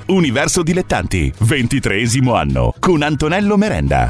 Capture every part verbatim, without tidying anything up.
Universo Dilettanti, ventitreesimo anno, con Antonello Merenda.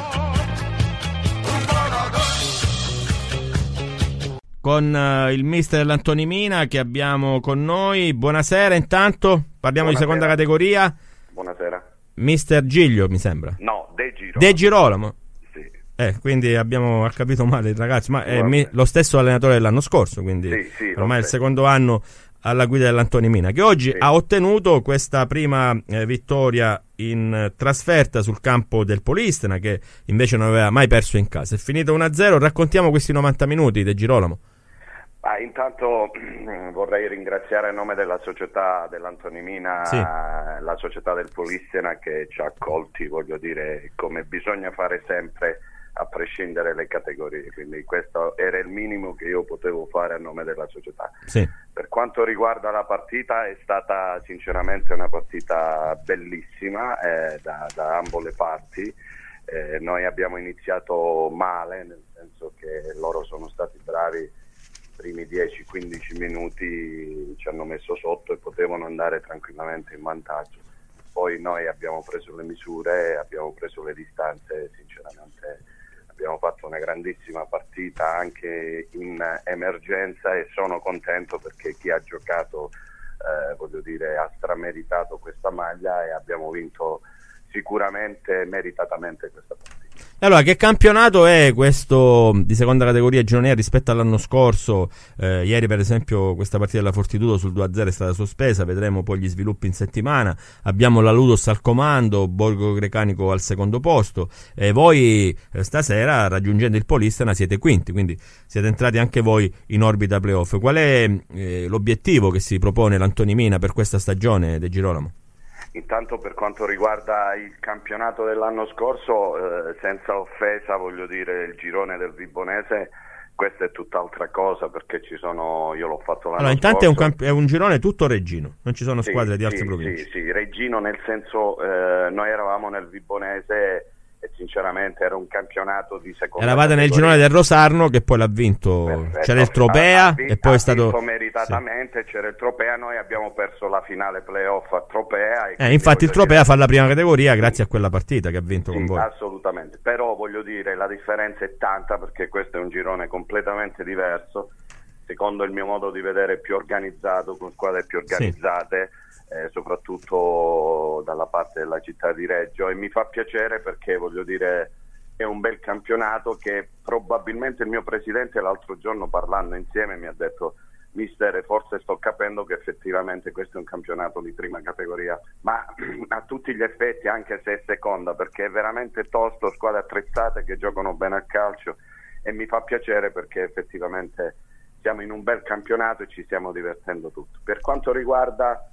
Con uh, il mister dell'Antonimina che abbiamo con noi. Buonasera, intanto parliamo Buonasera. di seconda categoria. Buonasera. Mister Giglio, mi sembra. No, De Girolamo. De Girolamo. Sì. Eh, quindi abbiamo capito male il ragazzo, ma è mi, lo stesso allenatore dell'anno scorso, quindi sì, sì, ormai è il secondo anno alla guida dell'Antonimina, che oggi sì. ha ottenuto questa prima eh, vittoria in eh, trasferta sul campo del Polistena, che invece non aveva mai perso in casa. È finito uno a zero, raccontiamo questi novanta minuti, De Girolamo. Ah, intanto vorrei ringraziare a nome della società dell'Antonimina, sì. la società del Polistena, che ci ha accolti, voglio dire, come bisogna fare sempre, a prescindere dalle categorie, quindi questo era il minimo che io potevo fare a nome della società. Sì. Per quanto riguarda la partita, è stata sinceramente una partita bellissima eh, da, da ambo le parti. Eh, noi abbiamo iniziato male, nel senso che loro sono stati bravi, i primi dieci quindici minuti ci hanno messo sotto e potevano andare tranquillamente in vantaggio. Poi noi abbiamo preso le misure, abbiamo preso le distanze, sinceramente abbiamo fatto una grandissima partita anche in emergenza e sono contento perché chi ha giocato eh, voglio dire ha strameritato questa maglia e abbiamo vinto sicuramente meritatamente questa partita. Allora, che campionato è questo di seconda categoria giovanile rispetto all'anno scorso? Eh, ieri per esempio questa partita della Fortitudo sul due a zero è stata sospesa, vedremo poi gli sviluppi in settimana. Abbiamo la Ludos al comando, Borgo Grecanico al secondo posto e voi eh, stasera, raggiungendo il Polistena, siete quinti, quindi siete entrati anche voi in orbita playoff. Qual è eh, l'obiettivo che si propone l'Antonimina per questa stagione, De Girolamo? Intanto per quanto riguarda il campionato dell'anno scorso, eh, senza offesa, voglio dire, il girone del Vibonese, questa è tutt'altra cosa, perché ci sono, io l'ho fatto l'anno allora, intanto scorso. È un, camp- è un girone tutto reggino, non ci sono sì, squadre di sì, altre province. Sì, sì, reggino nel senso, eh, noi eravamo nel Vibonese e sinceramente era un campionato di seconda Eravate categoria. nel girone del Rosarno che poi l'ha vinto. Perfetto. C'era il Tropea ha, ha vinto, e poi ha è stato vinto meritatamente, sì. C'era il Tropea, noi abbiamo perso la finale playoff a Tropea e eh, infatti il Tropea dire... fa la prima categoria grazie a quella partita che ha vinto sì, con voi. Assolutamente, però voglio dire la differenza è tanta, perché questo è un girone completamente diverso, secondo il mio modo di vedere più organizzato, con squadre più organizzate, sì. Eh, soprattutto dalla parte della città di Reggio, e mi fa piacere perché voglio dire è un bel campionato che probabilmente il mio presidente l'altro giorno, parlando insieme, mi ha detto: mister, forse sto capendo che effettivamente questo è un campionato di prima categoria, ma a tutti gli effetti anche se è seconda, perché è veramente tosto, squadre attrezzate che giocano bene a calcio, e mi fa piacere perché effettivamente siamo in un bel campionato e ci stiamo divertendo tutti. Per quanto riguarda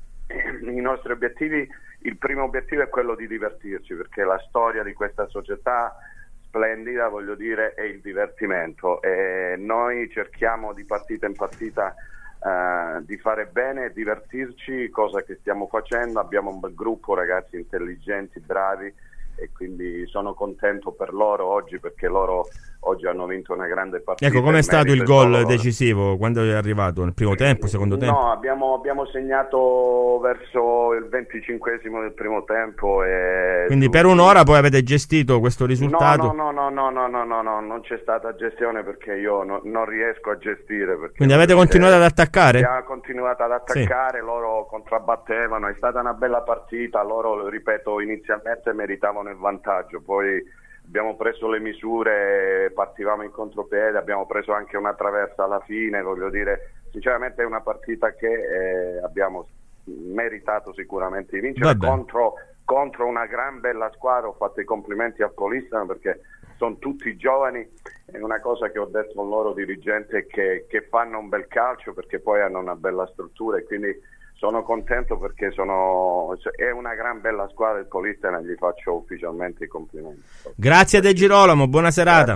i nostri obiettivi, il primo obiettivo è quello di divertirci, perché la storia di questa società splendida, voglio dire, è il divertimento, e noi cerchiamo di partita in partita uh, di fare bene e divertirci, cosa che stiamo facendo. Abbiamo un bel gruppo, ragazzi intelligenti, bravi, e quindi sono contento per loro oggi, perché loro oggi hanno vinto una grande partita. Ecco, com'è stato il gol decisivo? Quando è arrivato? Nel primo tempo, secondo tempo? No, abbiamo, abbiamo segnato verso il venticinquesimo del primo tempo. E quindi tu... per un'ora poi avete gestito questo risultato? No, no, no, no, no, no, no, no, non c'è stata gestione, perché io no, non riesco a gestire. Perché quindi avete continuato ad attaccare? Abbiamo continuato ad attaccare, sì. Loro contrabbattevano, è stata una bella partita, loro, ripeto, inizialmente meritavano il vantaggio, poi abbiamo preso le misure, partivamo in contropiede, abbiamo preso anche una traversa alla fine, voglio dire, sinceramente è una partita che eh, abbiamo meritato sicuramente di vincere contro, contro una gran bella squadra. Ho fatto i complimenti a Polistena perché sono tutti giovani, è una cosa che ho detto al loro dirigente, che, che fanno un bel calcio, perché poi hanno una bella struttura, e quindi sono contento perché sono, è una gran bella squadra il Polistena, e gli faccio ufficialmente i complimenti. Grazie De Girolamo, buona serata.